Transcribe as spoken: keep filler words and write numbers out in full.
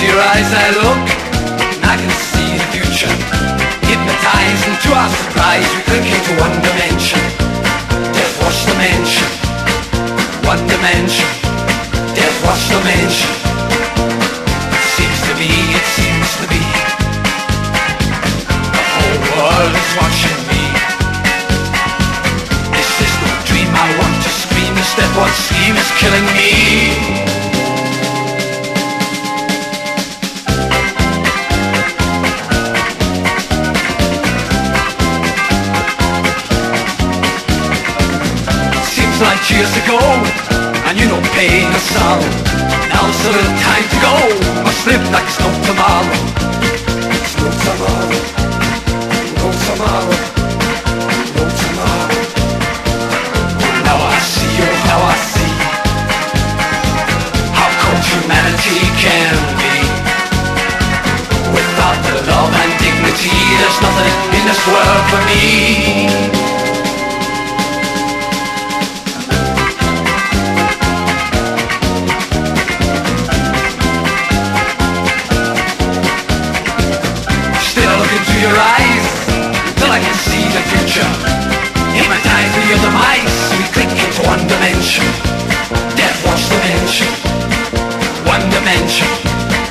into your eyes I look, and I can see the future. Hypnotized, and to our surprise we click into one dimension. Death wash dimension, one dimension. Death wash dimension. It seems to be, it seems to be, the whole world is watching me. This is no dream, I want to scream. The step one scheme is killing me. Like years ago, and you know pain or sorrow. Now's the little time to go. Must live like it's no tomorrow. It's no tomorrow, no tomorrow, no tomorrow. Now I see, oh now I see how cold humanity can be. Without the love and dignity, there's nothing in this world for me. Your eyes, till I can see the future. Hypnotize the other mind.